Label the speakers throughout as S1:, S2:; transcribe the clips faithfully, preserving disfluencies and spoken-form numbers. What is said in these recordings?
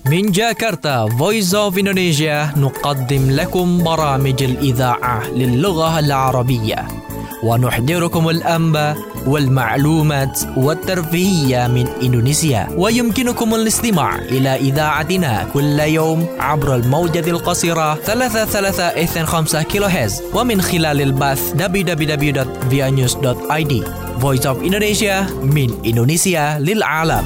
S1: من جاكرتا Voice of Indonesia نقدم لكم برامج الإذاعة للغة العربية ونحضركم الأنباء والمعلومات والترفيهية من إندونيسيا. ويمكنكم الاستماع إلى إذاعتنا كل يوم عبر الموجة القصيرة ثلاثة ثلاثة اثنين خمسة كيلو هرتز ومن خلال البث دبليو دبليو دبليو دوت via news دوت آي دي. Voice of Indonesia من إندونيسيا للعالم.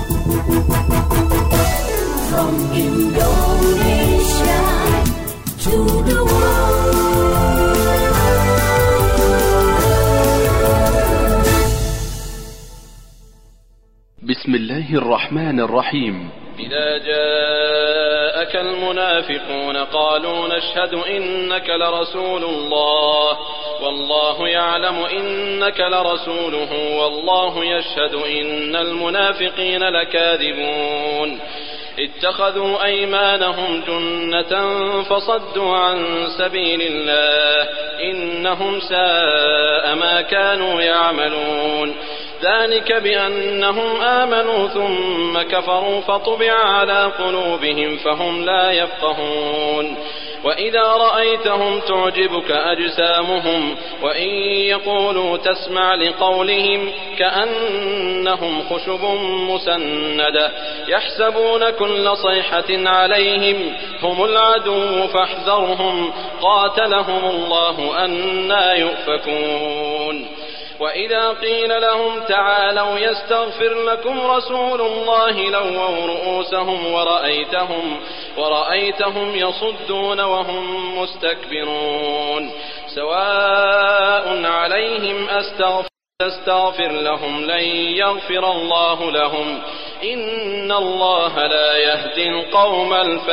S2: From Indonesia to the world.
S3: بسم الله الرحمن الرحيم.
S4: إذا جاءك المنافقون قالوا نشهد إنك لرسول الله والله يعلم إنك لرسوله والله يشهد إن المنافقين لكاذبون اتخذوا أيمانهم جنة فصدوا عن سبيل الله إنهم ساء ما كانوا يعملون ذلك بأنهم آمنوا ثم كفروا فطبع على قلوبهم فهم لا يفقهون وإذا رأيتهم تعجبك أجسامهم وإن يقولوا تسمع لقولهم كأنهم خشب مسندة يحسبون كل صيحة عليهم هم العدو فاحذرهم قاتلهم الله أنى يؤفكون وإذا قيل لهم تعالوا يستغفر لكم رسول الله لووا رؤوسهم ورأيتهم ورأيتهم يصدون وهم مستكبرون سواء عليهم أستغفر تستغفر لهم لن يغفر الله لهم إن الله لا يهدي القوم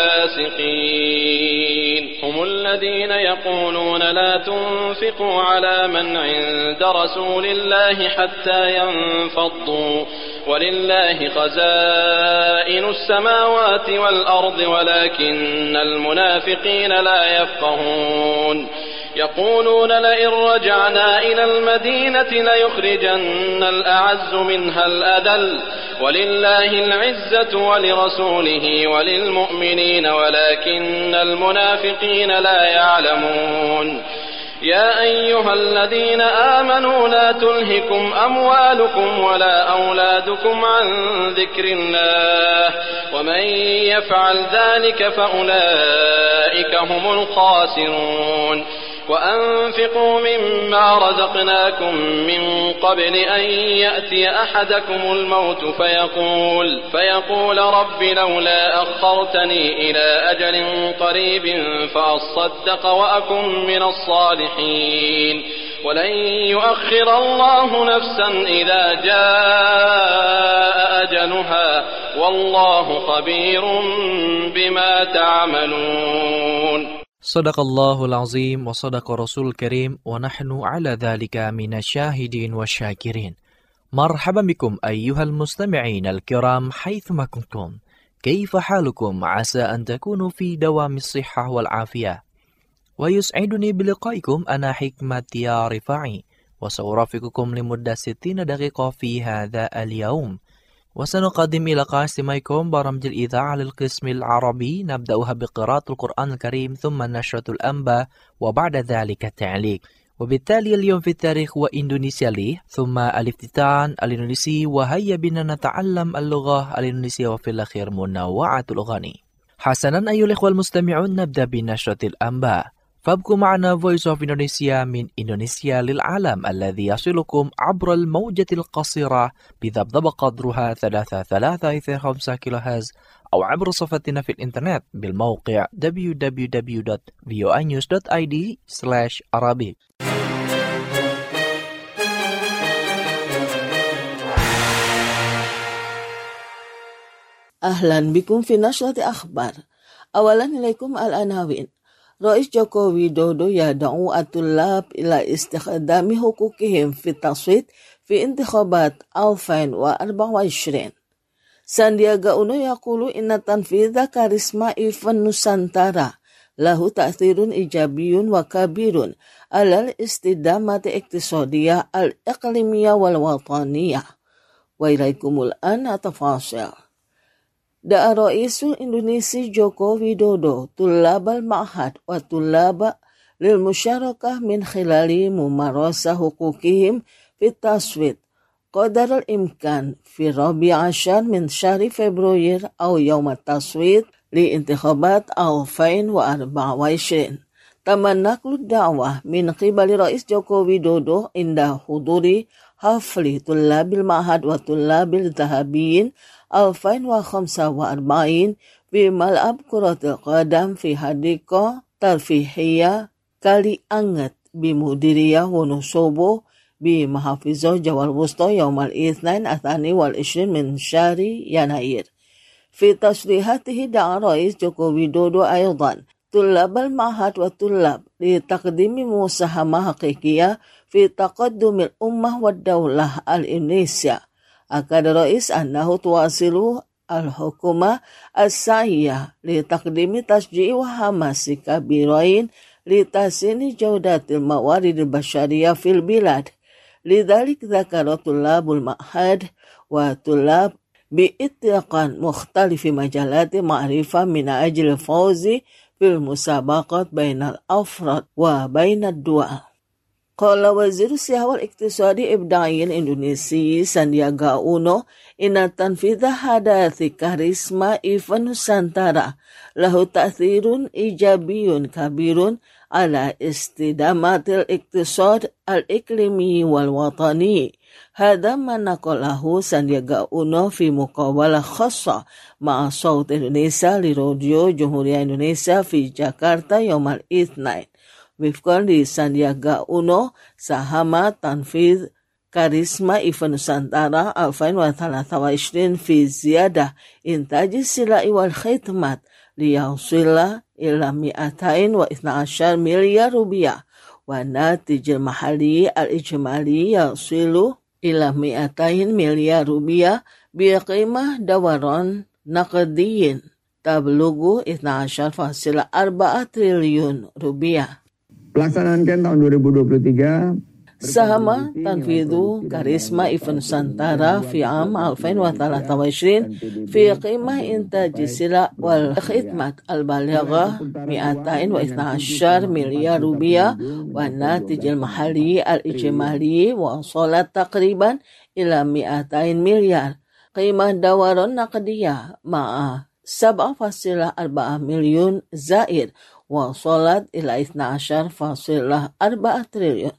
S4: الفاسقين هم الذين يقولون لا تنفقوا على من عند رسول الله حتى ينفضوا ولله خزائن السماوات والأرض ولكن المنافقين لا يفقهون يقولون لئن رجعنا إلى المدينة ليخرجن الأعز منها الأذل ولله العزة ولرسوله وللمؤمنين ولكن المنافقين لا يعلمون يا أيها الذين آمنوا لا تلهكم أموالكم ولا أولادكم عن ذكر الله ومن يفعل ذلك فأولئك هم الخاسرون وأنفقوا مما رزقناكم من قبل أن يأتي أحدكم الموت فيقول, فيقول رب لولا أخرتني إلى أجل قريب فأصدق وأكن من الصالحين ولن يؤخر الله نفسا إذا جاء أجلها والله خبير بما تعملون.
S1: Sadaqallahul azim wa sadaqa rasul karim wa nahnu ala dhalika minasyahidin wa syakirin. Marhaban bikum ayyuhal mustami'in al-kiram haythuma kuntum. Kaifa halukum asa an takunu fi dawamis sihhah wal afiyah. Wa yus'iduni biliqaikum ana hikmati ya rifa'i wa sawrafikum limudda sittina daqiqa fi hadha al-yawm. وسنقدم إلى قاسميكم برامج الإذاعة للقسم العربي نبدأها بقراءة القرآن الكريم ثم نشرة الأنباء وبعد ذلك التعليق وبالتالي اليوم في التاريخ وإندونيسيا لي ثم الافتتان الإندونيسي وهيا بنا نتعلم اللغة الإندونيسية وفي الأخير منوعة الأغاني. حسنا أيها الإخوة المستمعون نبدأ بنشرة الأنباء فابقوا معنا Voice of Indonesia من إندونيسيا للعالم الذي يصلكم عبر الموجة القصيرة بذبذب قدرها ثلاثة ثلاثة اثنين خمسة كيلو هرتز أو عبر صفحتنا في الإنترنت بالموقع دبليو دبليو دبليو دوت فيو آي نيوز دوت آي دي سلاش عربي.
S5: أهلا بكم في نشرة أخبار. أولا إليكم العناوين. رئيس جوكو ويدودو يدعو الطلاب إلى استخدام حقوقهم في التصويت في انتخابات ألفين وأربعة وعشرين. ساندياغا أونو يقول إن تنفيذ كاريزما إيفان نوسانتارا له تأثير إيجابي وكبير على الاستدامة الاقتصادية الإقليمية والوطنية. وإليكم الآن تفاصيل. Da Raisul Indonesia Joko Widodo tulabal ma'had wa tulaba lil musyarakah min khilali mumarasa hukukihim fit taswit qadar al-imkan fi rabi' ashar min syahri Februari aw yawm at-taswit li intikhabat alfain wa arba'a wa ishrin. Tamanaklu da'wah min qibali Rais Joko Widodo inda huduri hafli tullabil ma'had wa tullabil dhahabiyin alfain wa khamsa wa arba'in fi mal'ab kuratil qadam fi hadika tarfihiyah kali anget bi mudiriyah wa nusobo bi mahafizah Jawal Wusta yaumal itsnain athani wal ishrin min syahri Yanair. Fi tasrihatihi da'a Rais Joko Widodo aydan طلاب المعهد والطلاب لتقديم مساهمة حقيقية في تقدم الأمة والدولة الإندونيسية. أكد الرئيس أنه تواصل الحكومة السعي لتقديم تشجيع وحماس كبيرين لتحسين جودة الموارد البشرية في البلاد. لذلك ذكر طلاب المعهد وطلاب بإطلاق مختلف مجالات معرفة من أجل الفوز في المسابقات بين الأفراد وبين الدول. قال وزير السياحة والاقتصاد الإبداعي الإندونيسي ساندياغا أونو إن تنفيذ حدث كاريزما إيفان نusantara له تأثير إيجابي كبير على استدامة الاقتصاد الإقليمي والوطني. هذا ما نقله ساندياغا أونو في مقابلة خاصة مع صوت إندونيسيا لراديو جمهورية إندونيسيا في جاكرتا يوم الاثنين. وفقا لساندياغا أونو ساهم تنفيذ كاريزما إيفان نusantara ألفين وثلاثة وعشرين في زيادة إنتاج السلع والخدمات ليوصل إلى مئتين واثني عشر مليار روبيا والناتج المحلي الإجمالي يصل إلى مئتين مليار روبيا بقيمة دوران نقدي تبلغ اثنا عشر فاصلة أربعة تريليون روبيا.
S6: Pelaksanaan K E N tahun dua ribu dua puluh tiga
S5: Sahama tanfidhu karisma Ivan Nusantara fi am ألفين وثلاثة وعشرين في قيمة إنتاج السلع والخدمات البالغة مئتين واثني عشر مليار روبيا والناتج المحلي الإجمالي وصل تقريبا إلى مئتين مليار. قيمة دوران نقدية مع سبعة فاصلة أربعة مليون زائر وصلت إلى اثنا عشر فاصلة أربعة تريليون.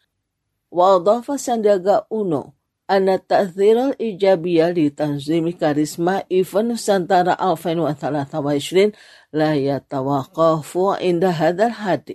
S5: وأضاف ساندياغا أونو أن التأثير الإيجابي لتنظيم كاريزما إيفان نusantara ألفين وثلاثة وعشرين لا يتوقف عند هذا الحد،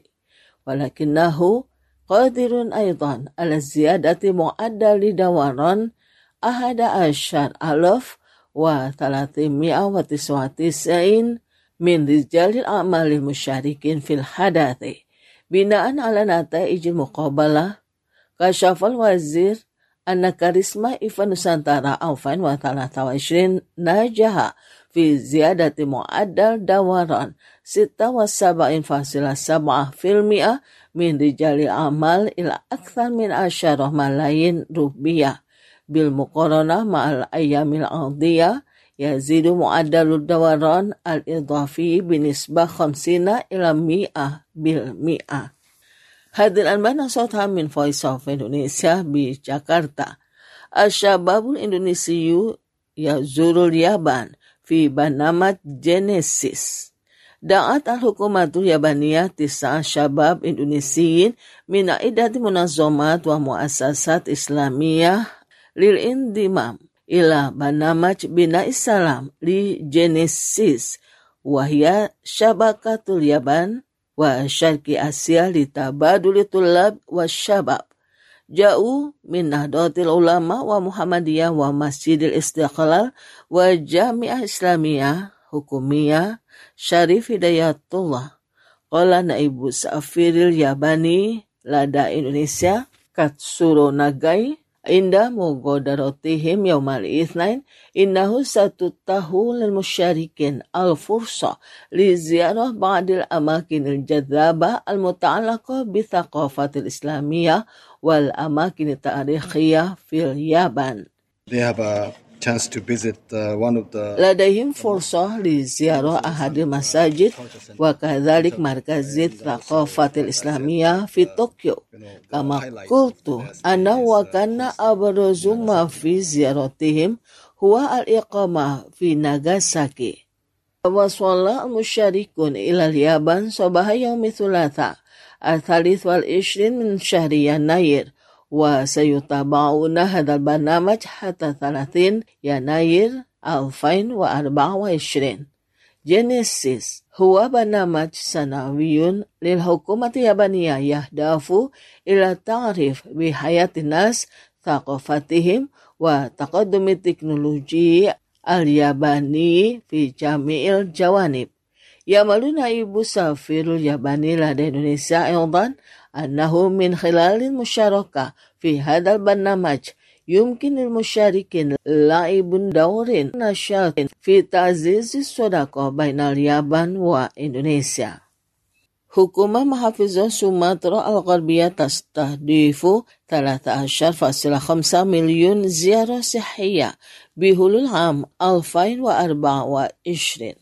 S5: ولكنه قادر أيضا على زيادة معدل دوران أحد عشر ألف وثلاثمائة وتسعة وتسعين من رجال الأعمال المشاركين في الحدث. بناء على نتائج المقابلة كشف الوزير أن كاريزما إيفان نusantara ألفين وثلاثة وعشرين نجح في زيادة معدل دوران ستة وسبعين فاصلة سبعة بالمئة من رجال الأعمال إلى أكثر من عشرة ملايين روبيا. بالمقارنة مع الأيام الماضية يزيد معدل الدوران الإضافي بنسبة خمسين إلى مئة بالمئة. هذه الأنباء نشرتها من Voice of Indonesia بجاكرتا. الشباب الإندونيسي يزور اليابان في برنامج جينيسيس. دعت الحكومة اليابانية تسعة شباب إندونيسيين من عدة منظمات ومؤسسات إسلامية للانضمام إلى برنامج بناء السلام لجينيسيس، وهي شبكة اليابان وشرق آسيا لتبادل الطلاب والشباب. جاءوا من نهضة العلماء ومحمدية ومسجد الاستقلال وجامعة إسلامية حكومية شريف هداية الله. قال نائب السفير الياباني لدى إندونيسيا كاتسورو ناغاي عند مغادرتهم يوم الاثنين إنه ستتاح للمشاركين الفرصة لزيارة بعض الأماكن الجذابة المتعلقة بالثقافة الإسلامية والأماكن التاريخية في اليابان.
S6: They have a
S7: chance to visit uh, one of the
S5: لديهم فرصة لزيارة أحد المساجد وكذلك مركز الثقافة الإسلامية في طوكيو. كما قلت أنا وكان أبرز ما في زيارتهم هو الإقامة في ناغاساكي. وصل المشاركون إلى اليابان صباح يوم الثلاثاء الثالث والعشرين من شهر يناير، وسيتابعون هذا البرنامج حتى ثلاثين يناير ألفين وأربعة وعشرين. جينيسيس هو برنامج سنوي للحكومة اليابانية يهدف إلى التعريف بحياة الناس، ثقافتهم، وتقدم التكنولوجي الياباني في جميع الجوانب. يعمل نائب السفير الياباني لدى إندونيسيا أيضا أنه من خلال المشاركة في هذا البرنامج يمكن للمشاركين لعب دور نشاط في تعزيز الصداقة بين اليابان وإندونيسيا. حكومة محافظة سومطرة الغربية تستهدف ثلاثة عشر فاصلة خمسة مليون زيارة صحية بحلول عام ألفين وأربعة وعشرين.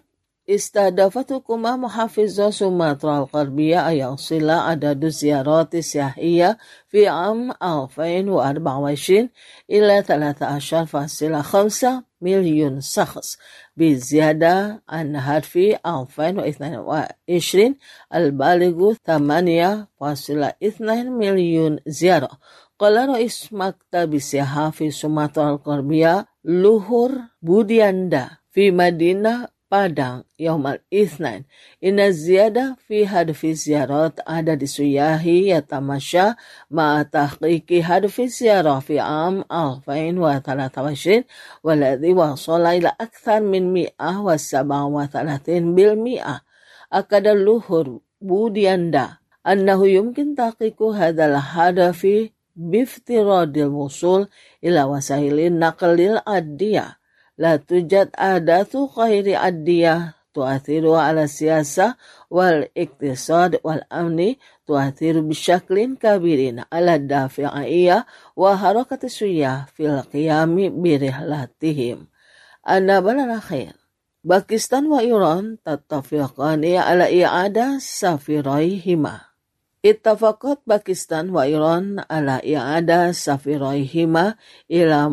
S5: استهدفت حكومة محافظة سومطرة الغربية أن يصل عدد الزيارات السياحية في عام ألفين وأربعة وعشرين إلى ثلاثة عشر فاصلة خمسة مليون شخص، بزيادة عن في ألفين واثنين وعشرين البالغ ثمانية فاصلة اثنين مليون زيارة. قال رئيس مكتب السياحة في سومطرة الغربية لوهور بودياندا في مدينة Padang يوم الاثنين إن الزيادة في هدف الزيارات عدد السياح يتماشى مع تحقيق هدف الزيارة في عام ألفين وثلاثة وعشرين والذي وصل إلى أكثر من مئة وسبعة وثلاثين بالمئة. أكد لوهور بودياندا أنه يمكن تحقيق هذا الهدف بافتراض الوصول إلى وسائل النقل العادية. لا توجد أحداث غير عادية تؤثر على السياسة والاقتصاد والأمن، تؤثر بشكل كبير على الدافعية وحركة السياح في القيام برحلاتهم. النبأ الأخير، باكستان وإيران تتفقان على إعادة سفيريهما. اتفقت باكستان وإيران على إعادة سفيريهما إلى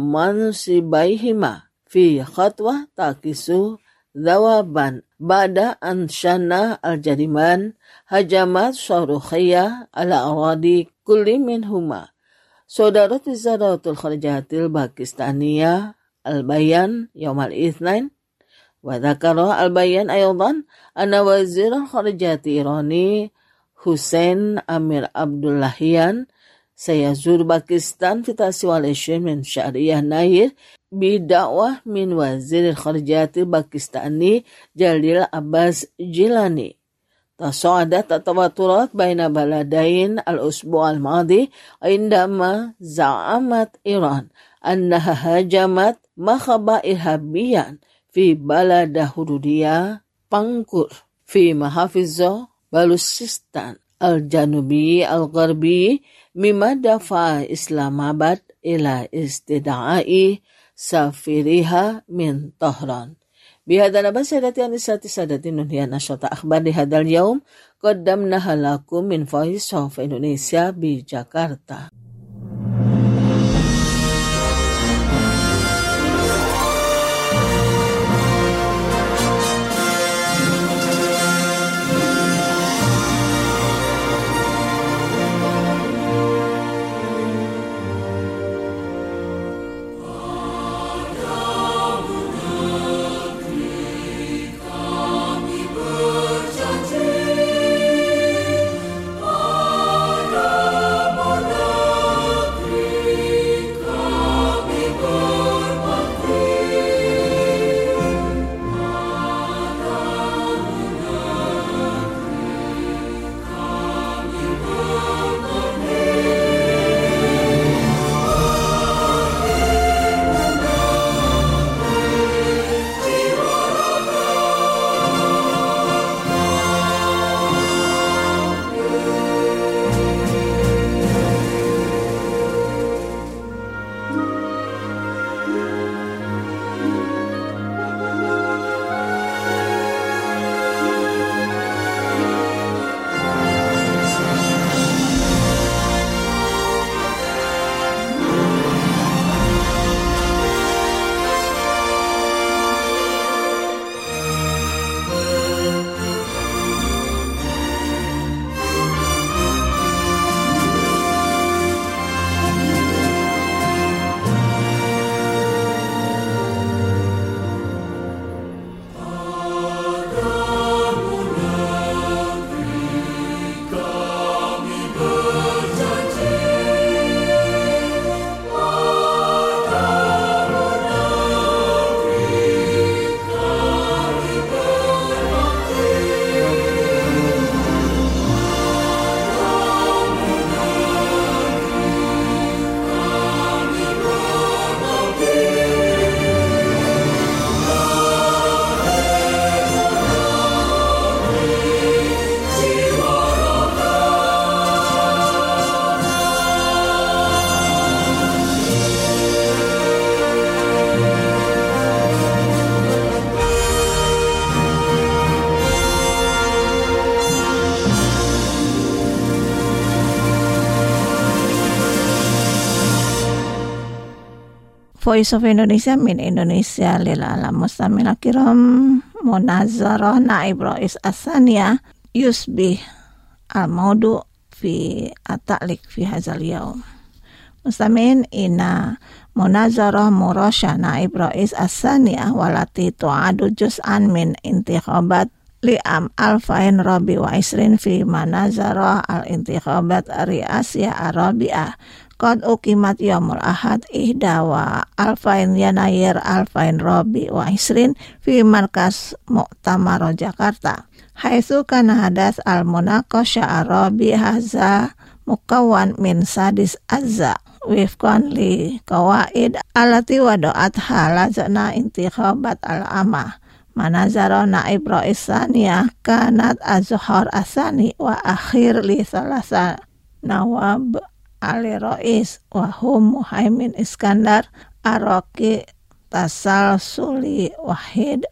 S5: منصبيهما في خطوة تعكس ذوبا بعد أن شن الجريمان هجمات صاروخية على أراضي كل منهما. صدرت وزارة الخارجية الباكستانية البيان يوم الاثنين، وذكر البيان أيضا أن وزير الخارجية الإيراني حسين أمير عبداللهيان سيزور باكستان في التاسع والعشرين من شهر يناير بدعوة من وزير الخارجية الباكستاني جليل عباس جيلاني. تصاعدت التوترات بين بلدين الأسبوع الماضي عندما زعمت إيران أنها هاجمت مخبأ إرهابيا في بلد حدودية بانكور في محافظة بلوچستان الجنوبي الغربي، مما دفع إسلام آباد إلى استدعاء سفيرها من طهران. بهذا نبأ سادتي أنساتي سادتي ننهي نشرة أخبار لهذا اليوم قدمناها لكم من Voice of Indonesia بجاكرتا.
S2: Berjanji pada
S8: Voice of Indonesia min Indonesia lil alam mustamil kiram munazarah naib rais asania yusbih al-maudu fi at-ta'liq fi hadzal yaum. Mustamin ina munazarah murasya naib rais asania walati tu'adu juz'an min intikhabat li'am alfain rabi wa isrin fi manazarah al-intikhabat ri'asiyah arabi'ah qad uqimat yaumul ahad ihda wa alfain yanayir alfain rabi wa isrin fi markas Muktamar Jakarta haitsu kana hadas al-munaqasha arabi haza mukawwan min sadis azza wifqan li qawaid allati wada'at halazna intikhabat al-amah manazara naib rais saniyah kanat azhar asani wa akhir li salasa nawab Ali Rais wahum Muhaimin Iskandar Aroki Tasal Suli Wahid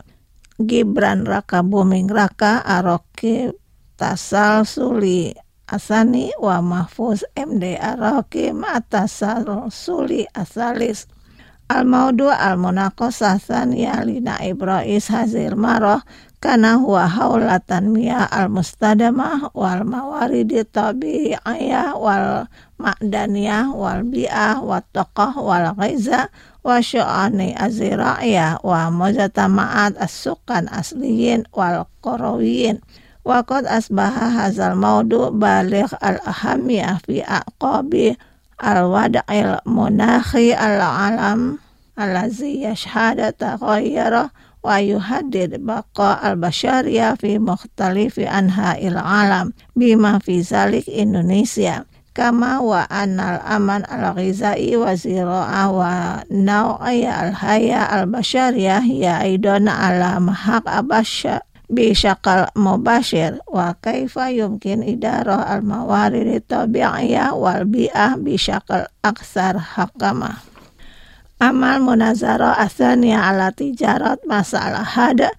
S8: Gibran Raka Buming Raka Aroki Tasal Suli Asani wa Mahfuz M D Aroki Matasal Suli Asalis Al-Maudu Al-Munaqasah Saniyah li Naib Rais Hazil Maroh kana huwa haulatan miya al-mustadamah wal mawaridi tabi'iyah wal ma'daniyah wal bi'ah wat taqah wal ghaiza wa syu'ani azira'iyah wa mujatama'at as-sukan asliyin wal qarawiyin wa qad asbaha hazal maudu baligh al-ahamiyah fi aqabi al-wada'il munakhi al-alam allazi yashhada taghayyara wa yuhaddid baqa al-bashariyah fi mukhtalifi anha'il alam bima fi zalik Indonesia kama wa anal aman al-ghizai wa zira'a wa naw'iyya al-haya al-bashariyah ya aidan ala mahaq abasya bi syakal mubashir wa kaifa yumkin idarah al-mawarid tabi'iyah wal bi'ah bi syakal aksar hakamah. Amal munazarah asaniya ala tijarat masalah hada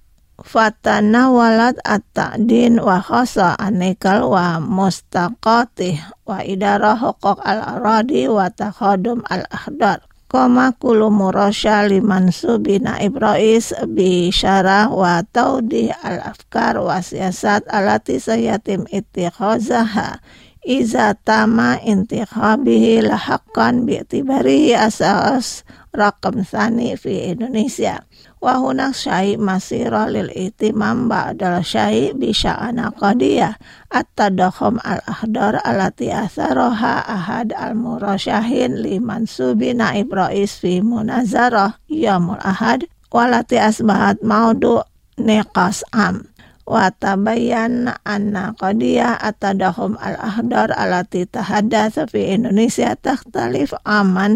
S8: fatanawalat at-ta'din wa khasa anikal wa mustaqatih wa idarah huquq al-aradi wa takhadum al-ahdar koma kulu murasya liman subi naib rais bi syarah wa taudih al-afkar wa siyasat alati sayatim ittikhazaha iza tama intikhabihi lahaqqan bi'tibarihi asas rakam sani fi Indonesia wa hunak syai masira lil itimam ba'dal syai bisya'ana qadiyah at-tadakhum al-ahdar alati asaroha ahad al-murasyahin liman subi naib rais fi munazarah yaumul ahad walati asbahat maudu niqas am wa tabayyan anna qadiyah at-tadakhum al-ahdar alati tahaddatsa fi Indonesia takhtalif aman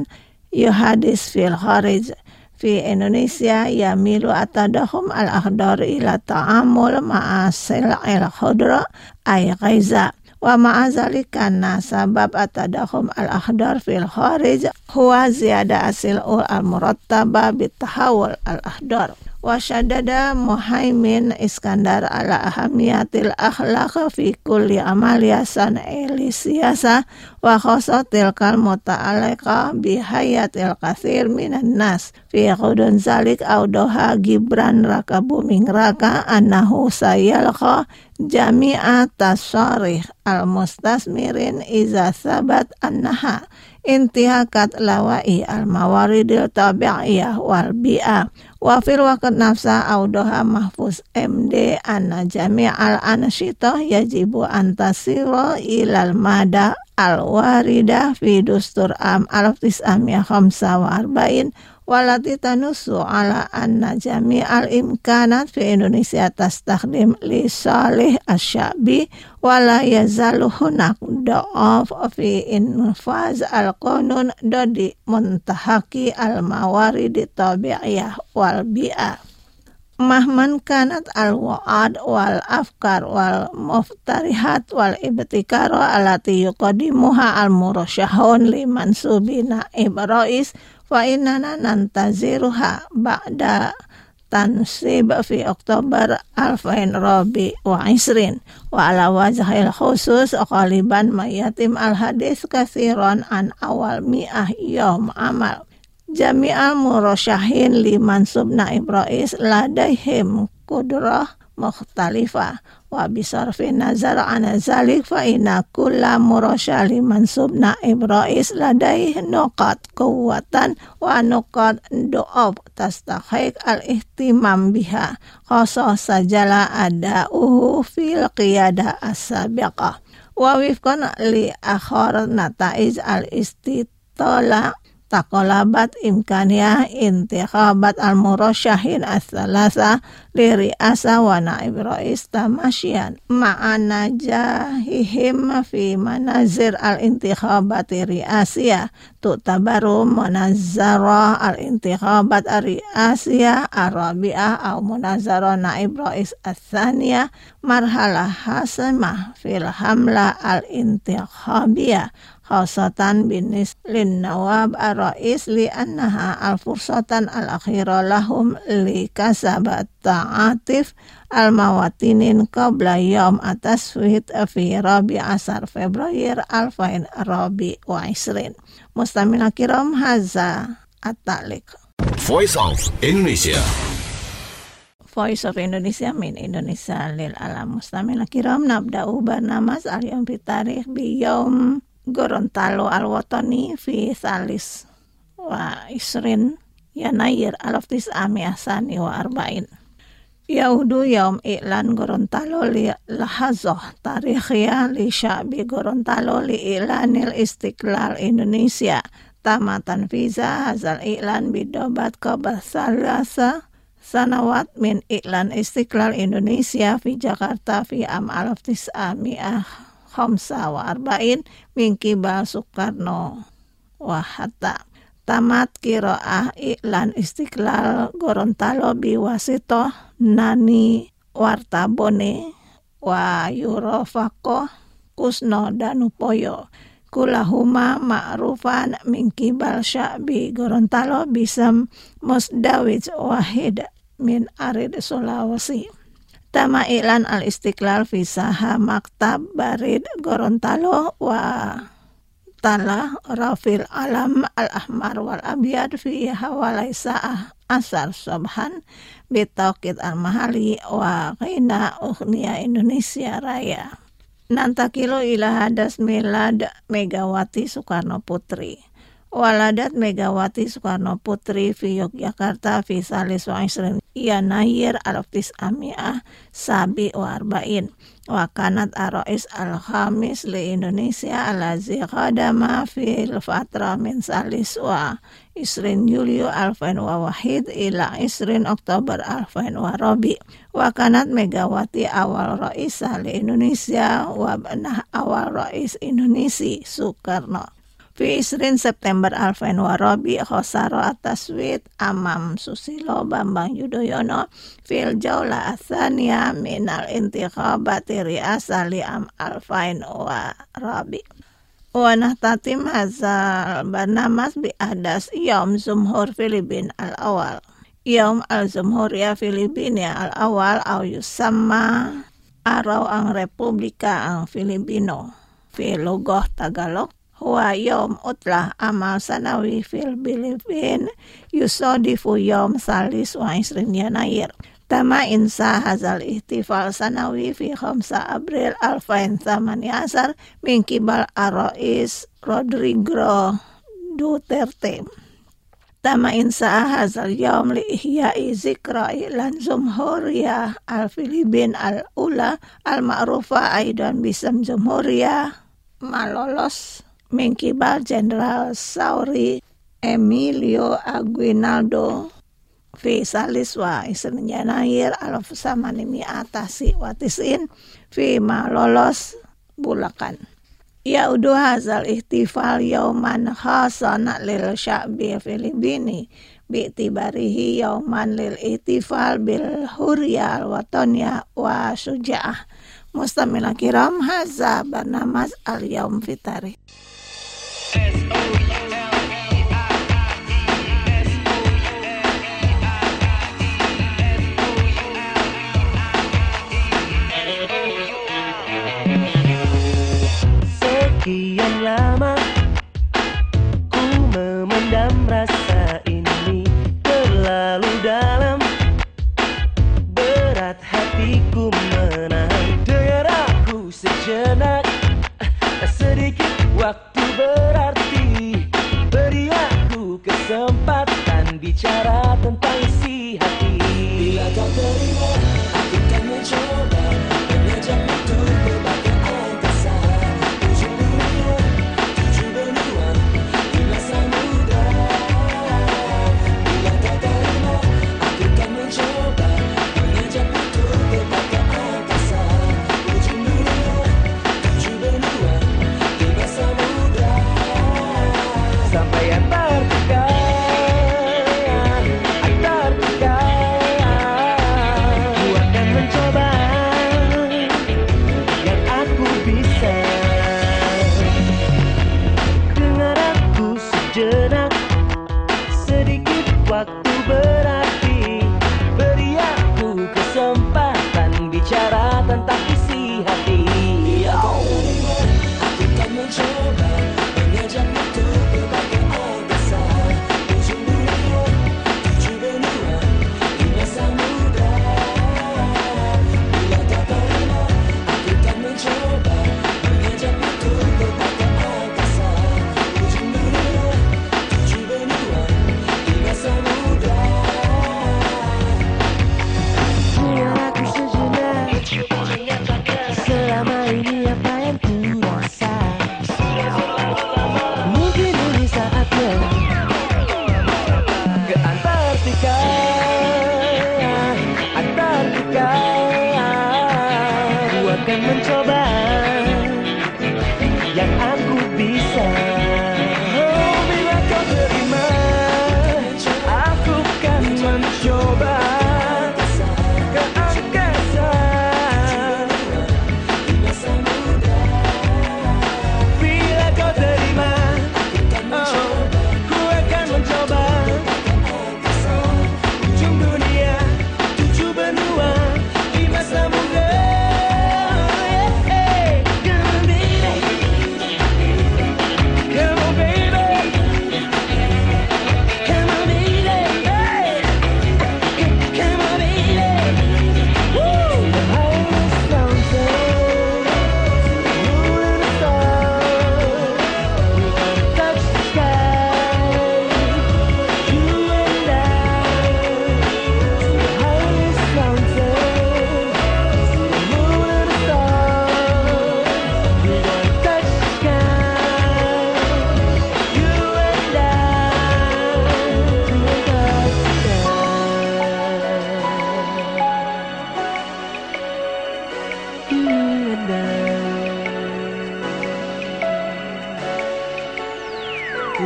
S8: yuhadis fil kharij fi Indonesia yamilu atadahum al-akhdar ila ta'amul ma'asil al-khudra ay ghaiza wa ma'azalika sabab atadahum al-akhdar fil kharij huwa ziyada asil al-murattaba bitahawul al-akhdar wa syadada Muhaimin Iskandar ala ahamiyatil akhlaq fi kulli amaliyasan ilisiyasa wa khosatil kal muta'alliqa bihayatil kathir minan nas fi khudun zalik audoha Gibran Raka Buming Raka annahu sayalqa jami'at tasarih al-mustasmirin iza sabat annaha intihakat lawai al-mawaridil tabi'iyah wal bi'ah wa fil waqt nafsa audoha Mahfuz M D anna jami'al ansyitah yajibu antasira ilal mada al-waridah fi dustur am alaf tis'amiyah khamsa wa arba'in walati tanusu ala anna jami'al imkanat fi Indonesia tastakhdim li salih asyabi wala yazalu hunak da'af fi infaz al-qanun dadi muntahaki al-mawaridi tabi'iyah wal bi'ah mahman kanat al-wa'ad wal afkar wal muftarihat wal ibtikara alati yuqadimuha al-murasyahun liman subina ibrais fa innana nantaziruha ba'da tansib fi Oktober alfain rabi wa isrin wa ala wajhil khusus qaliban mayatim al hadis kathiran an awal mi'ah yawm amal Jami'al murasyahin liman subna ibrais ladaihim kudrah mukhtalifah wa bisarfi nazar an zalik fa inna kulla murasyah liman subna ibrais ladaih nuqat quwwatan wa nuqat du'ab tastahiq al-ihtimam biha khasa sajala ada'uhu fil qiyadah as-sabiqah wa wifqan li akhar nataiz al-istitala taqalabat imkaniyah intikhabat al-murasyahin as-salasa li ri'asa wa naib rais tamasyan ma'ana jahihim fi manazir al-intikhabati ri'asiyah tu'tabaru munazzara al-intikhabat ar-ri'asiyah ar-rabi'ah au munazzara naib rais as-saniyah marhalah hasamah fil hamla al-intikhabiyah khasatan binis lin nawab ar-rais li annaha al-fursatan al-akhira lahum li kasabat ta'atif al-mawatinin qabla yawm ataswit fi rabi asar Februari alfain rabi wa isrin. Mustamina kiram haza at-ta'liq.
S9: Voice of Indonesia.
S8: Voice of Indonesia min Indonesia lil alam. Mustamina kiram nabda'u barnamas al-yawm fi tarikh bi yawm Gorontalo al-Watani fi salis wa isrin Yanayir alaftis ami asani wa arba'in. Yaudu yaum i'lan Gorontalo li lahazah tarikhiyah li sya'bi Gorontalo li i'lanil istiqlal Indonesia tamatan viza hazal i'lan bidobat qabah salasa sanawat min i'lan istiqlal Indonesia fi Jakarta fi am alaftis ami'ah khamsa wa arba'in min kibal Soekarno wa Hatta. Tamat qiraah iklan istiqlal Gorontalo biwasito nani wartabone wa yurofako kusno danupoyo kulahuma ma'rufan min kibal sya'bi Gorontalo bisam musdawij wahid min arid Sulawesi. Tama iklan al-istiqlal fisaha maktab barid Gorontalo wa tala rafil alam al-ahmar wal abyad fi hawalai sa'ah asar subhan bitauqid al-mahali wa qina ukhniya Indonesia Raya. Nantakilo ila hadas milad Megawati Soekarno Putri. Waladat Megawati Soekarno Putri fi Yogyakarta fi salis wa isrin Yanayir alaftis ami'ah sabi wa arba'in wa kanat ar-rais al-khamis li Indonesia alazi khadama fil fatra min salis wa isrin Yulio alfain wa wahid ila isrin Oktober alfain wa rabi wa kanat Megawati awal raisah li Indonesia wa benah awal rais Indonesia Soekarno. Fi isrin September alfain wa rabi khosaro ataswit amam Susilo Bambang Yudhoyono fil jawla athaniya minal intikhabati ri'asa li am alfain wa rabi. Wa nahtatim hazal barnamas bi ahdas Yawm Zumhur Filipin al-awal. Yawm al-Zumhuria Filipinia al-awal au yusamma araw ang Republika ang Filipino fi logoh Tagalog. Huwa yom utlah amal sanawi fil Filipin yusodifu yom salis wa isrin Yanayir. Tama insa hazal ihtifal sanawi fi khamsa April alfain thamaniya asar min kibal ar-rais Rodrigo Duterte. Tama insa hazal yom li ihya'i zikra i'lan Zumhuria al-Filipin al-ula al-ma'rufa aidan bisam Zumhuria Malolos min kibal Jenderal Sauri Emilio Aguinaldo fi salis wa isrin Yanayir alaf samanimi atasi watisin fi Malolos Bulakan. Yaudu hazal ihtifal yauman khasana lil sya'bi Filipini bi'tibarihi yauman lil ihtifal bil hurriya al-wataniyah wa syuja'ah. Mustamila kiram haza barnamas al-yaum fitari.
S10: Sekian lama ku memendam rasa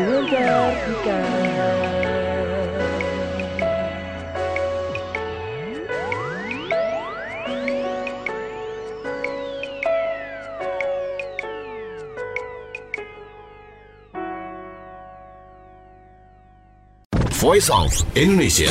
S10: Merdeka.
S9: Voice of Indonesia.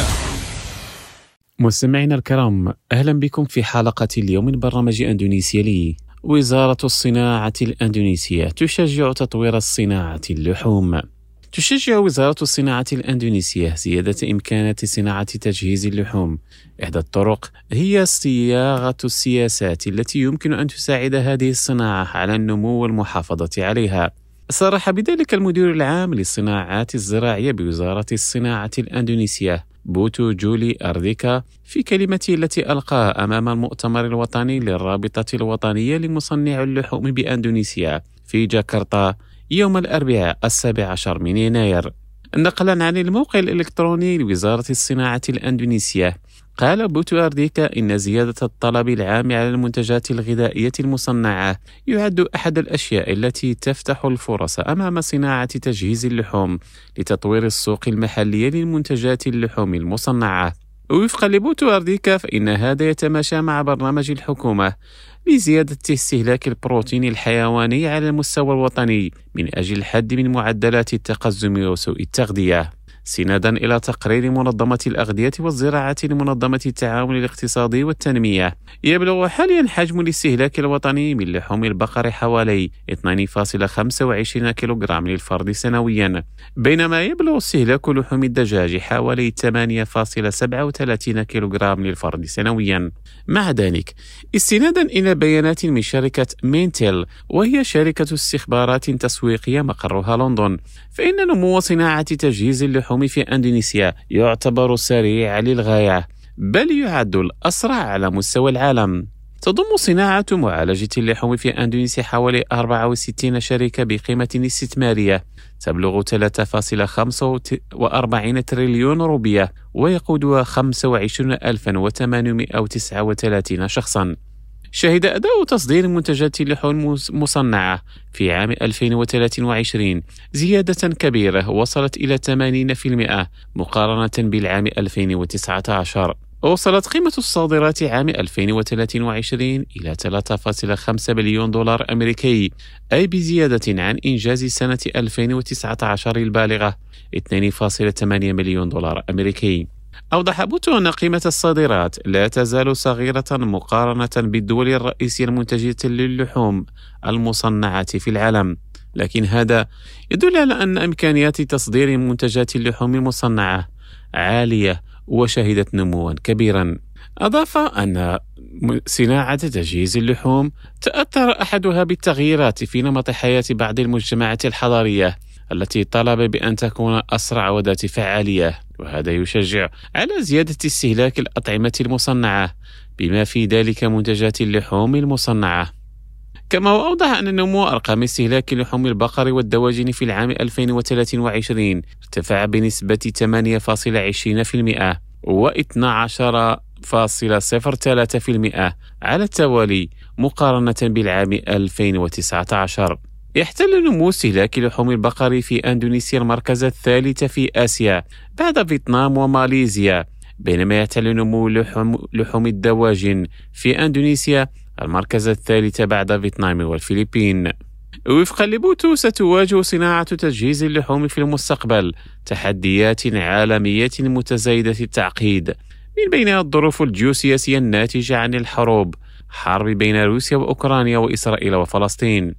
S11: مستمعينا الكرام، أهلا بكم في حلقة اليوم من برنامج أندونيسيا لي. وزارة الصناعة الأندونيسية تشجع تطوير الصناعة اللحوم. تشجع وزارة الصناعة الأندونيسية زيادة إمكانات صناعة تجهيز اللحوم. إحدى الطرق هي صياغة السياسات التي يمكن أن تساعد هذه الصناعة على النمو والمحافظة عليها. صرح بذلك المدير العام للصناعات الزراعية بوزارة الصناعة الأندونيسية بوتو جولي أرديكا في كلمته التي ألقاها أمام المؤتمر الوطني للرابطة الوطنية لمصنعي اللحوم بأندونيسيا في جاكرتا يوم الأربعاء السابع عشر من يناير. نقلا عن الموقع الإلكتروني لوزارة الصناعة الأندونيسية، قال بوتو أرديكا إن زيادة الطلب العام على المنتجات الغذائية المصنعة يعد أحد الأشياء التي تفتح الفرص أمام صناعة تجهيز اللحوم لتطوير السوق المحلية للمنتجات اللحوم المصنعة. وفقا لبوتو أرديكا فإن هذا يتماشى مع برنامج الحكومة لزيادة استهلاك البروتين الحيواني على المستوى الوطني من أجل الحد من معدلات التقزم وسوء التغذية. سندا إلى تقرير منظمة الأغذية والزراعة لمنظمة التعاون الاقتصادي والتنمية، يبلغ حاليا حجم الاستهلاك الوطني من لحوم البقر حوالي اثنين فاصلة خمسة وعشرين كيلوغرام للفرد سنويا، بينما يبلغ استهلاك لحوم الدجاج حوالي ثمانية فاصلة سبعة وثلاثين كيلوغرام للفرد سنويا. مع ذلك، استنادا إلى بيانات من شركة مينتل وهي شركة استخبارات تسويقية مقرها لندن، فإن نمو صناعة تجهيز اللحوم في أندونيسيا يعتبر سريع للغاية، بل يعد الأسرع على مستوى العالم. تضم صناعة معالجة اللحوم في أندونيسيا حوالي أربعة وستين شركة بقيمة استثمارية تبلغ ثلاثة فاصلة خمسة وأربعين تريليون روبية، ويقودها خمسة وعشرين ألفا وثمانمائة وتسعة وثلاثين شخصا. شهد أداء تصدير منتجات اللحوم المصنعة في عام ألفين وثلاثة وعشرين زيادة كبيرة وصلت إلى ثمانين بالمئة مقارنة بالعام ألفين وتسعة عشر. وصلت قيمة الصادرات عام ألفين وثلاثة وعشرين إلى ثلاثة فاصلة خمسة بليون دولار أمريكي، أي بزيادة عن إنجاز سنة ألفين وتسعة عشر البالغة اثنين فاصلة ثمانية مليون دولار أمريكي. أوضح بوتو أن قيمة الصادرات لا تزال صغيرة مقارنة بالدول الرئيسية المنتجة للحوم المصنعة في العالم، لكن هذا يدل على أن إمكانيات تصدير منتجات اللحوم المصنعة عالية وشهدت نموا كبيرا. أضاف أن صناعة تجهيز اللحوم تأثر أحدها بالتغييرات في نمط حياة بعض المجتمعات الحضرية التي طلب بأن تكون أسرع وذات فعالية، وهذا يشجع على زيادة استهلاك الأطعمة المصنعة بما في ذلك منتجات اللحوم المصنعة. كما أوضح أن نمو أرقام استهلاك لحوم البقر والدواجن في العام ألفين وثلاثة وعشرين ارتفع بنسبة ثمانية فاصلة عشرين بالمئة و اثنا عشر فاصلة صفر ثلاثة بالمئة على التوالي مقارنة بالعام ألفين وتسعة عشر. يحتل نمو استهلاك لحوم البقر في أندونيسيا المركز الثالث في آسيا بعد فيتنام وماليزيا، بينما يحتل نمو لحوم, لحوم الدواجن في أندونيسيا المركز الثالث بعد فيتنام والفلبين. وفقا لبوتو، ستواجه صناعة تجهيز اللحوم في المستقبل تحديات عالمية متزايدة التعقيد، من بينها الظروف الجيوسياسية الناتجة عن الحروب حرب بين روسيا وأوكرانيا وإسرائيل وفلسطين،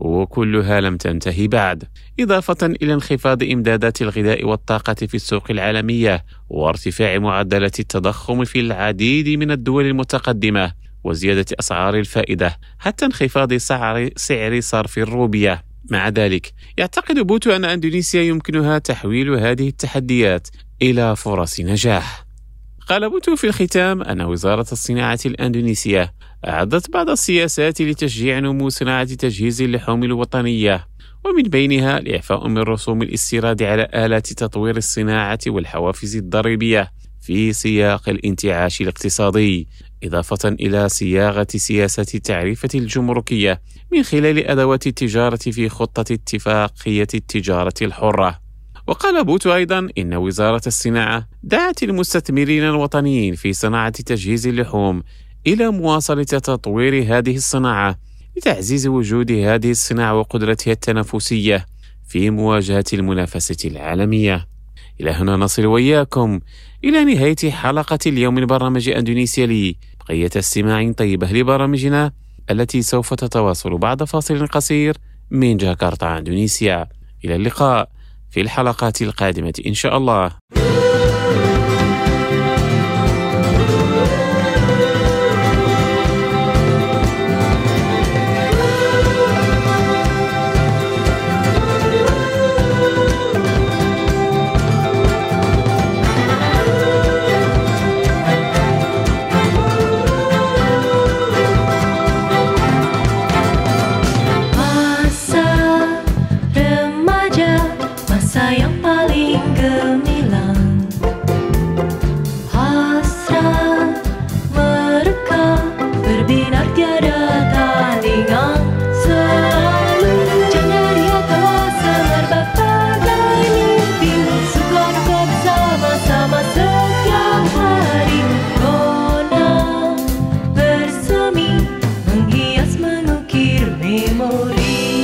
S11: وكلها لم تنتهي بعد، إضافة إلى انخفاض إمدادات الغذاء والطاقة في السوق العالمية وارتفاع معدلات التضخم في العديد من الدول المتقدمة وزيادة أسعار الفائدة حتى انخفاض سعر, سعر صرف الروبية. مع ذلك، يعتقد بوتو أن أندونيسيا يمكنها تحويل هذه التحديات إلى فرص نجاح. قال بوتو في الختام أن وزارة الصناعة الأندونيسية أعدت بعض السياسات لتشجيع نمو صناعة تجهيز اللحوم الوطنية، ومن بينها الإعفاء من رسوم الاستيراد على آلات تطوير الصناعة والحوافز الضريبية في سياق الانتعاش الاقتصادي، إضافة إلى صياغة سياسة التعريفة الجمركية من خلال أدوات التجارة في خطة اتفاقية التجارة الحرة. وقال بوتو أيضا إن وزارة الصناعة دعت المستثمرين الوطنيين في صناعة تجهيز اللحوم إلى مواصلة تطوير هذه الصناعة لتعزيز وجود هذه الصناعة وقدرتها التنافسية في مواجهة المنافسة العالمية. إلى هنا نصل وإياكم إلى نهاية حلقة اليوم من برنامج أندونيسيا لي. بقية استماع طيبة لبرامجنا التي سوف تتواصل بعد فاصل قصير من جاكرتا أندونيسيا. إلى اللقاء في الحلقات القادمة إن شاء الله.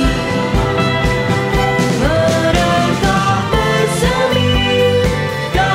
S2: Mereka bersemi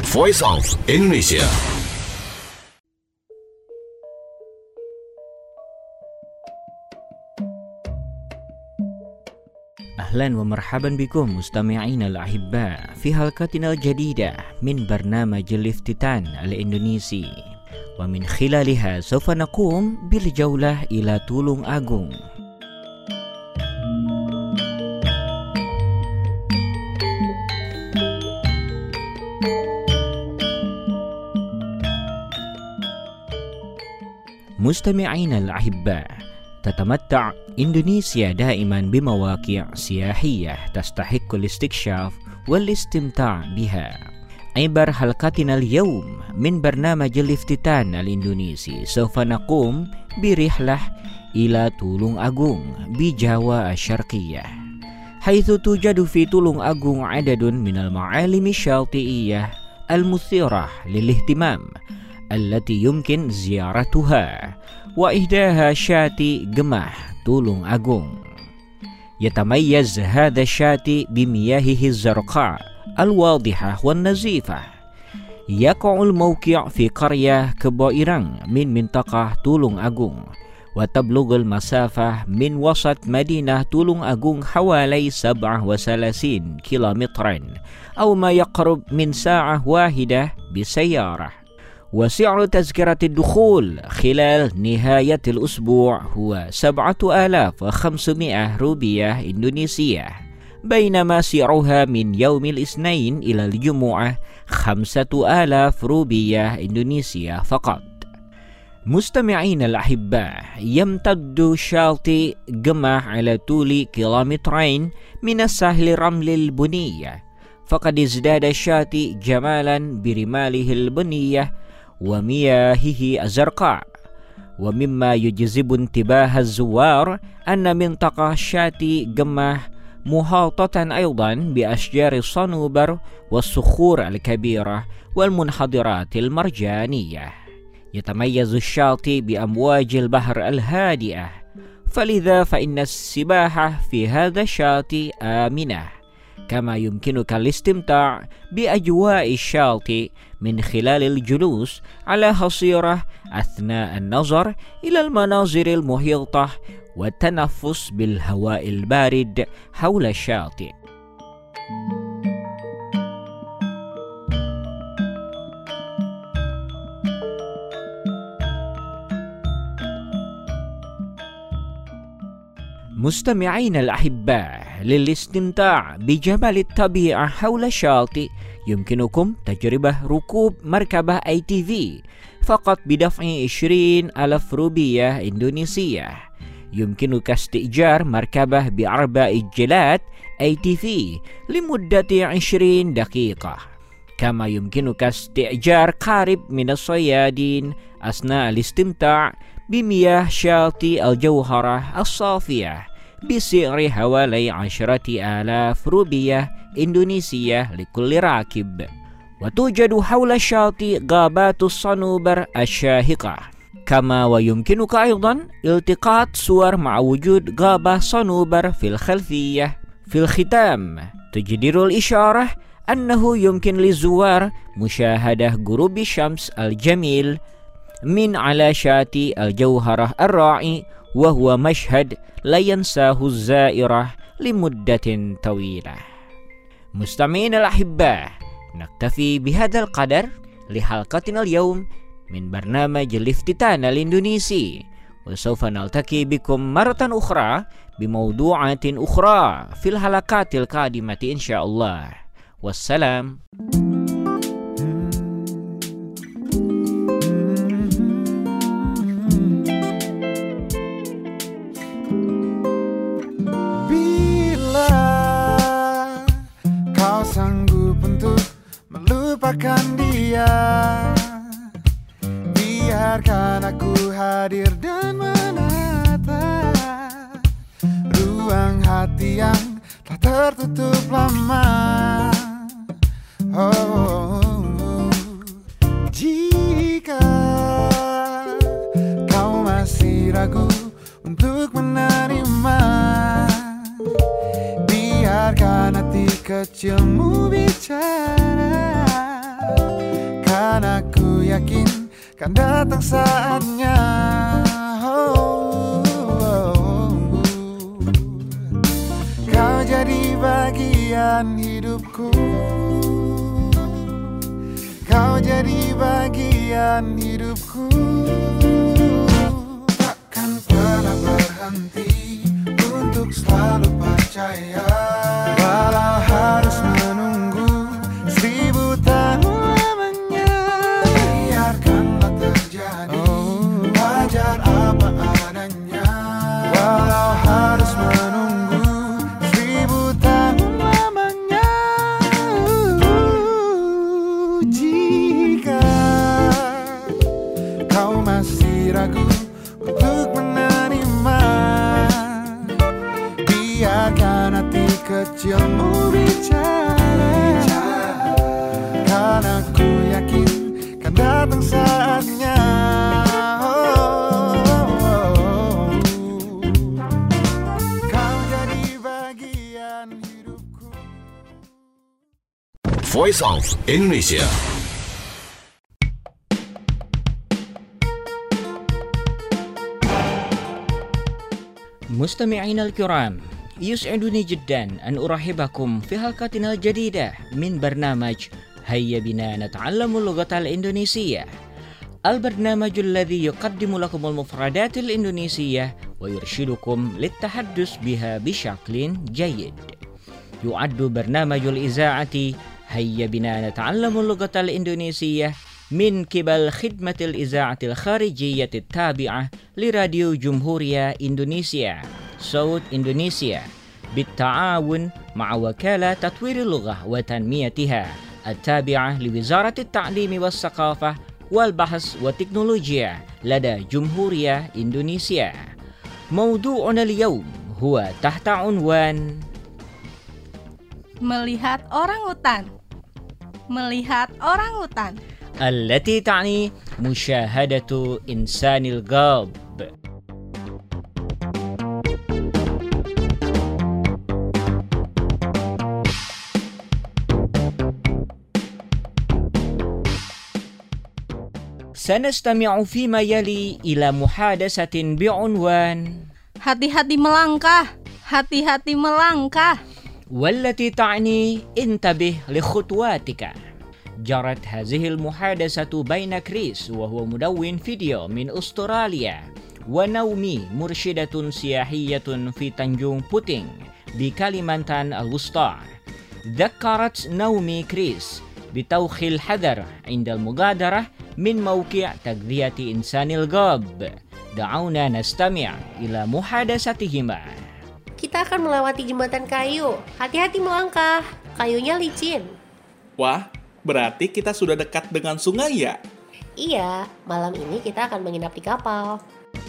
S9: Voice of Indonesia.
S10: أهلا ومرحبا بكم مستمعين الأحباء في حلقتنا الجديدة من برنامج الافتتان الإندونيسي، ومن خلالها سوف نقوم بالجولة إلى تولung Agung. مستمعين الأحباء، تتمتع إندونيسيا دائما بمواقع سياحية تستحق الاستكشاف والاستمتاع بها. عبر حلقتنا اليوم من برنامج الافتتان الإندونيسي سوف نقوم برحلة إلى تولung Agung بجاوا الشرقية، حيث توجد في تولung Agung عدد من المعالم الشاطئية المثيرة للاهتمام التي يمكن زيارتها، وإحداها شاطئ جمح تولung Agung. يتميز هذا الشاطئ بمياهه الزرقاء الواضحة والنظيفة. يقع الموقع في قرية Keboirang من منطقة تولung Agung، وتبلغ المسافة من وسط مدينة تولung Agung حوالي سبعة وثلاثين كيلومترا، أو ما يقرب من ساعة واحدة بسيارة. وسعر تذكرة الدخول خلال نهاية الأسبوع هو سبعة آلاف وخمسمائة روبية إندونيسية، بينما سعرها من يوم الاثنين إلى الجمعة خمسة آلاف روبية إندونيسية فقط. مستمعين الأحباء، يمتد شاطئ جمح على طول كيلومترين من الساحل الرملي البنية، فقد ازداد الشاطئ جمالا برماله البنية ومياهه الزرقاء. ومما يجذب انتباه الزوار أن منطقة شاطئ جمح محاطة أيضا بأشجار الصنوبر والصخور الكبيرة والمنحدرات المرجانية. يتميز الشاطئ بأمواج البحر الهادئة، فلذا فإن السباحة في هذا الشاطئ آمنة، كما يمكنك الاستمتاع بأجواء الشاطئ من خلال الجلوس على حصيرة أثناء النظر إلى المناظر المحيطة والتنفس بالهواء البارد حول الشاطئ. مستمعين الأحباء، للاستمتاع بجمال الطبيعة حول الشاطئ يمكنكم تجربة ركوب مركبة إيه تي في فقط بدفع عشرين ألف روبية إندونيسية. يمكنك استئجار مركبة بأربع إجلات إيه تي في لمدة عشرين دقيقة، كما يمكنك استئجار قارب من الصيادين أثناء الاستمتاع بمياه شاطئ الجوهرة الصافية بسعر حوالي عشرة آلاف روبية إندونيسية لكل راكب. وتوجد حول الشاطئ غابات الصنوبر الشاهقة، كما ويمكنك أيضا التقاط صور مع وجود غابة صنوبر في الخلفية. في الختام، تجدر الإشارة أنه يمكن للزوار مشاهدة غروب الشمس الجميل من على شاطئ الجوهرة الرائع، وهو مشهد لا ينساه الزائر لمدة طويلة. مستمعين الأحباء، نكتفي بهذا القدر لحلقتنا اليوم من برنامج الافتتان الإندونيسي، وسوف نلتقي بكم مرة أخرى بموضوعات أخرى في الحلقات القادمة إن شاء الله. والسلام.
S12: Lupakan dia, biarkan aku hadir dan menata ruang hati yang telah tertutup lama. Oh, jika kau masih ragu untuk menerima, biarkan hati kecilmu bicara. kan datang saatnya. Oh, oh, oh. Kau jadi bagian hidupku, kau jadi bagian hidupku. Takkan pernah berhenti untuk selalu percaya, walau harus menunggu seribu tahun lamanya. Biarkanlah terjadi, wajar apa adanya, walau harus menunggu seribu tahun lamanya. Jika kau masih ragu untuk menerima, biarkan hati kecilmu bicara, karena ku yakin kan datang saatnya. Oh, oh, oh. Kau jadi bagian hidupku.
S9: Voice of Indonesia.
S10: مستمعينا الكرام، يسعدني جدا أن أرحبكم في حلقتنا الجديدة من برنامج هيا بنا نتعلم اللغة الإندونيسية، البرنامج الذي يقدم لكم المفردات الإندونيسية ويرشدكم للتحدث بها بشكل جيد. يعد برنامج الإذاعة هيا بنا نتعلم اللغة الإندونيسية من قبل خدمة الإذاعة الخارجية التابعة لراديو جمهورية إندونيسيا صوت إندونيسيا بالتعاون مع وكالة تطوير اللغة وتنميتها التابعة لوزارة التعليم والثقافة والبحث والتكنولوجيا لدى جمهورية إندونيسيا. موضوعنا اليوم هو تحت عنوان
S13: melihat orangutan. Melihat orangutan.
S10: التي تعني مشاهدة إنسان الغاب. سنستمع فيما يلي إلى محادثة بعنوان
S13: hati-hati melangkah, hati-hati melangkah.
S10: والتي تعني انتبه لخطواتك. جرت هذه المحادثة بين كريس وهو مدون فيديو من أستراليا ونومي مرشدة سياحية في تنجون بوتينغ بكاليمانتان الوسطى. ذكرت نومي كريس بتوخي الحذر عند المغادرة من موقع تغذية إنسان الغاب. دعونا نستمع إلى محادثتهما.
S14: Kita akan melewati jembatan kayu. Hati-hati melangkah, kayunya licin.
S15: Wah, berarti kita sudah dekat dengan sungai ya?
S14: Iya, malam ini kita akan menginap di kapal.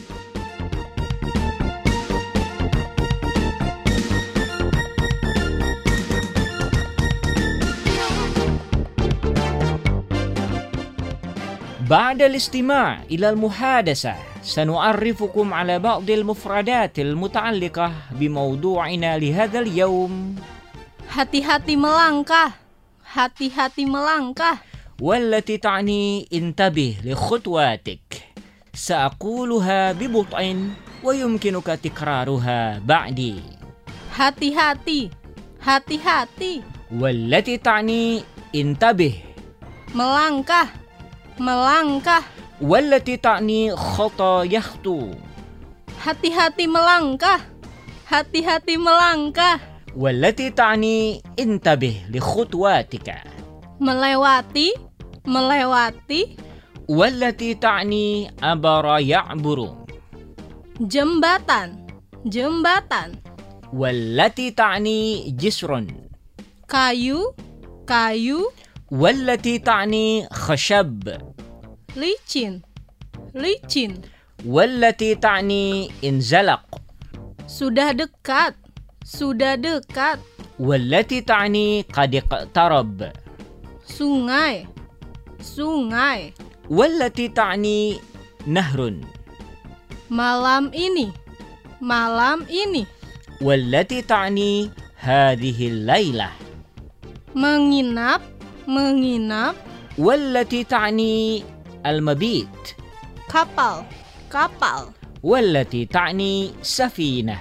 S10: بعد الاستماع إلى المحادثة سنعرفكم على بعض المفردات المتعلقة بموضوعنا لهذا اليوم.
S13: Hati-hati melangkah, hati-hati melangkah.
S10: والتي تعني انتبه لخطواتك. سأقولها ببطء ويمكنك تكرارها بعدي.
S13: Hati-hati, hati-hati.
S10: والتي تعني انتبه.
S13: Melangkah, melangkah.
S10: والتي تعني خطى يخطو.
S13: Hati-hati melangkah, hati-hati melangkah.
S10: والتي تعني انتبه لخطواتك.
S13: Melewati, melewati.
S10: والتي تعني عبر يعبر.
S13: Jembatan, jembatan.
S10: والتي تعني جسر.
S13: Kayu, kayu.
S10: والتي تعني خشب.
S13: Licin, licin.
S10: والتي تعني انزلق.
S13: Sudah dekat, sudah dekat.
S10: والتي تعني قد اقترب.
S13: Sungai, sungai.
S10: والتي تعني نهر.
S13: Malam ini, malam ini.
S10: والتي تعني هذه الليلة.
S13: Menginap, menginap.
S10: والتي تعني المبيت
S13: Kapal, kapal.
S10: والتي تعني سفينة.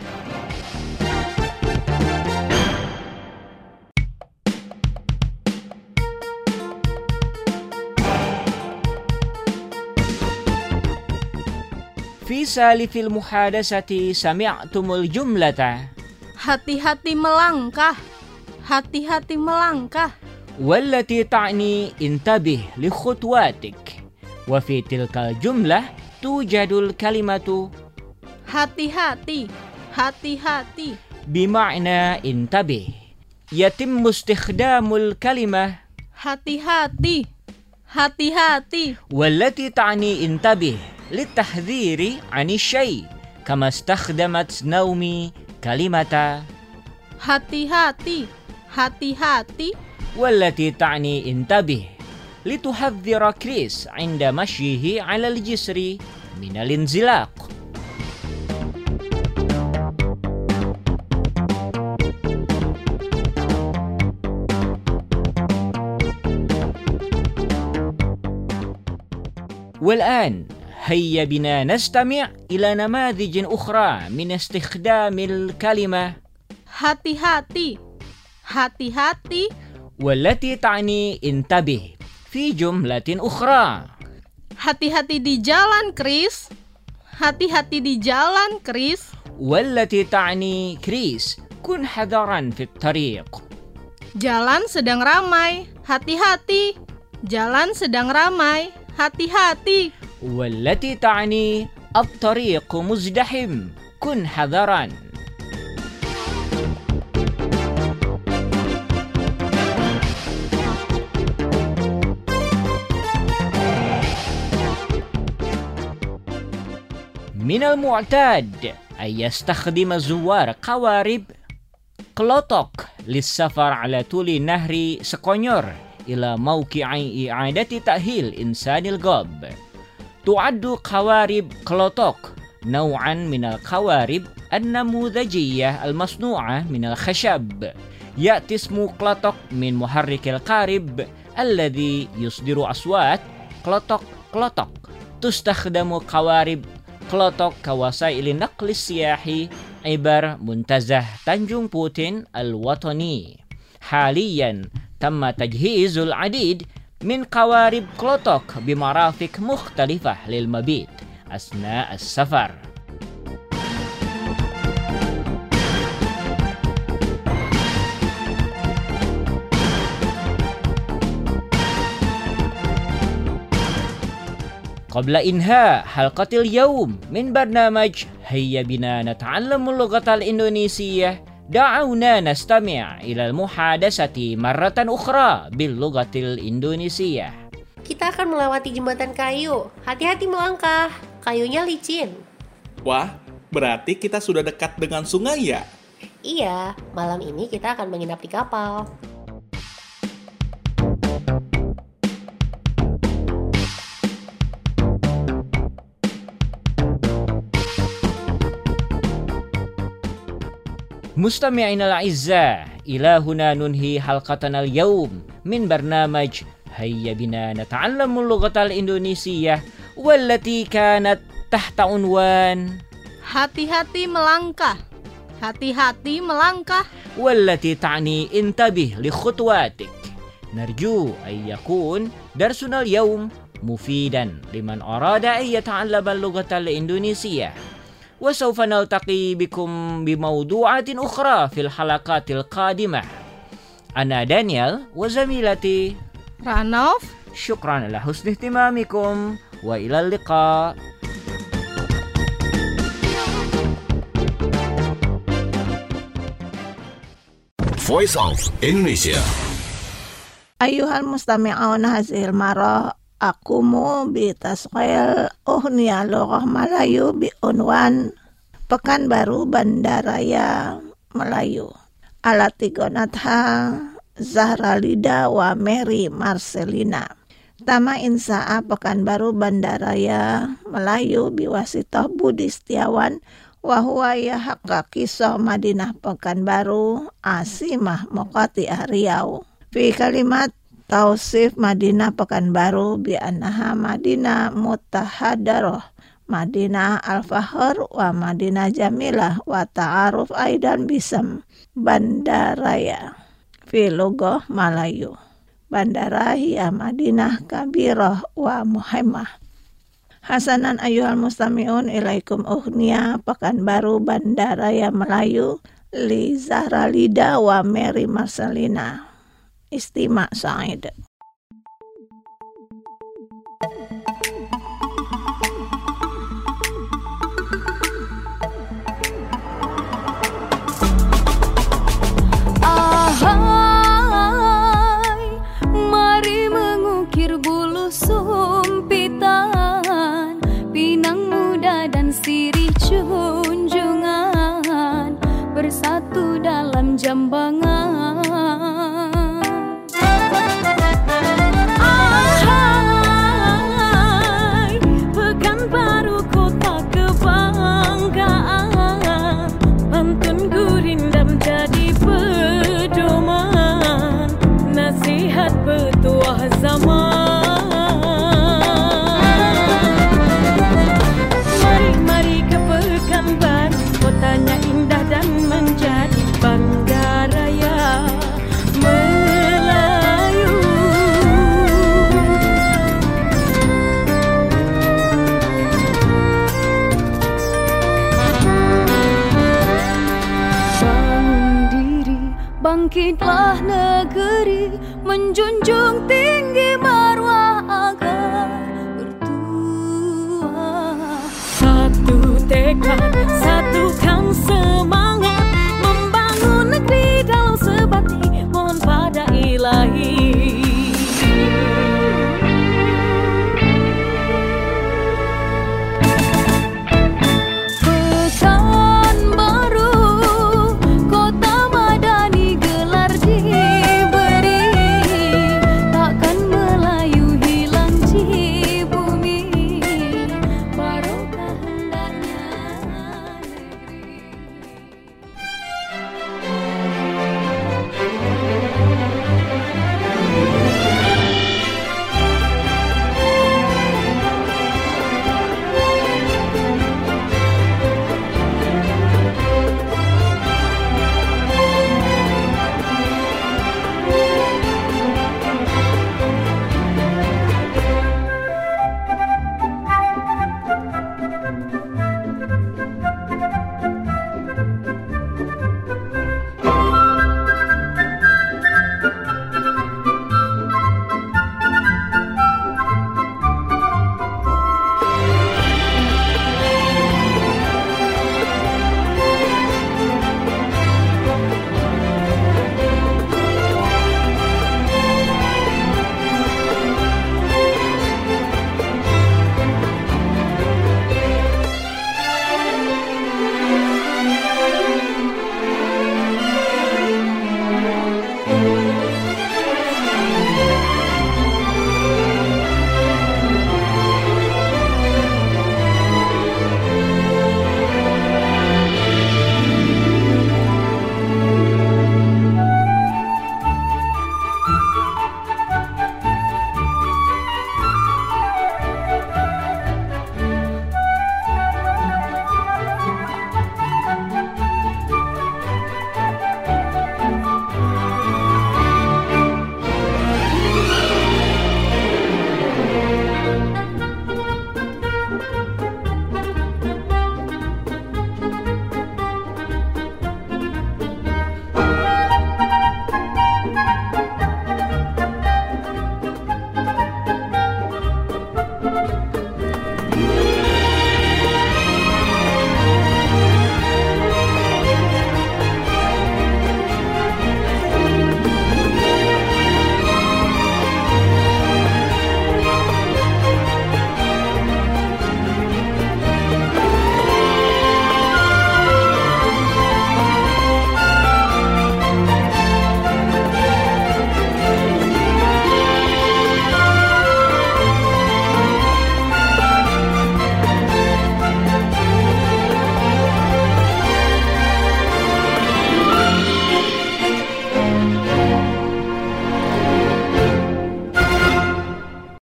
S10: في سالف المحادثة سمعتم الجملة
S13: Hati-hati melangkah, hati-hati melangkah.
S10: والتي تعني انتبه لخطواتك. وفي تلك الجملة توجد الكلمة
S13: Hati-hati, hati-hati.
S10: بمعنى انتبه. يتم استخدام الكلمة
S13: Hati-hati, hati-hati.
S10: والتي تعني انتبه للتحذير عن الشيء، كما استخدمت نومي كلمة
S13: Hati-hati, hati-hati.
S10: والتي تعني انتبه لتحذر كريس عند مشيه على الجسر من الانزلاق. والآن هيا بنا نستمع إلى نماذج أخرى من استخدام الكلمة
S13: Hati-hati, hati-hati.
S10: والتي تعني انتبه في جملة أخرى.
S13: Hati-hati di jalan, Chris. Hati-hati di jalan, Chris.
S10: والتي تعني كريس كن حذرا في الطريق.
S13: Jalan sedang ramai, hati-hati. Jalan sedang ramai, hati-hati.
S10: والتي تعني الطريق مزدحم كن حذرا. من المعتاد أن يستخدم الزوار قوارب كلوتوك للسفر على طول نهر سكونيور إلى موقع إعادة تأهيل إنسان الغاب. تعد قوارب كلوتوك نوعا من القوارب النموذجية المصنوعة من الخشب. يأتي اسم كلوتوك من محرك القارب الذي يصدر أصوات كلوتوك كلوتوك. تستخدم قوارب كلوتوك كوسائل النقل السياحي عبر منتزه تنجون بوتين الوطني. حاليا تم تجهيز العديد من قوارب كلوتوك بمرافق مختلفة للمبيت أثناء السفر. قبل إنهاء حلقة اليوم من برنامج هيا بنا نتعلم اللغة الإندونيسية، دعونا نستمع إلى المحادثة مرة أخرى باللغة الإندونيسية.
S14: Kita akan melewati jembatan kayu. Hati-hati melangkah. Kayunya licin.
S15: Wah, berarti kita sudah dekat dengan sungai ya?
S14: Iya, malam ini kita akan menginap di kapal.
S10: مستمعينا الأعزاء، إلى هنا ننهي حلقتنا اليوم من برنامج هيا بنا نتعلم اللغة الإندونيسية، والتي كانت تحت عنوان
S13: Hati-hati melangkah, hati-hati melangkah.
S10: والتي تعني انتبه لخطواتك. نرجو أن يكون درسنا اليوم مفيدا لمن أراد أن يتعلم اللغة الإندونيسية، وسوف نلتقي بكم بموضوعات أخرى في الحلقات القادمة. أنا دانيال وزميلتي
S13: Ranov.
S10: شكرا على حسن اهتمامكم وإلى اللقاء.
S9: Voice of Indonesia.
S8: Ayuhal mustami'un hazil marah akumu bitasqil uhniya lughah Melayu bi unwan Pekanbaru Bandaraya Melayu. Alatigonatha Zahra Lida wa Mary Marcelina. Tama Insa'a Pekanbaru Bandaraya Melayu biwasitoh Budi Setiawan wa huwa ya haqqa kisah Madinah Pekanbaru Asimah Moqati'ah Riau. Fi kalimat Tausif Madinah Pekanbaru bi annaha Madinah mutahadaroh, Madinah al-fahr wa Madinah jamilah wa ta'aruf aidan bisam bandaraya fi lughah Malayu. Bandara hiya Madinah kabirah wa muhimmah. Hasanan ayyuhal mustami'un ilaikum ughniya Pekanbaru Bandaraya Melayu li Zahra Lida wa Mary Marcelina. Istima Said.
S2: Ahai, mari mengukir bulu sumpitan, pinang muda dan sirih junjungan, bersatu dalam jambangan.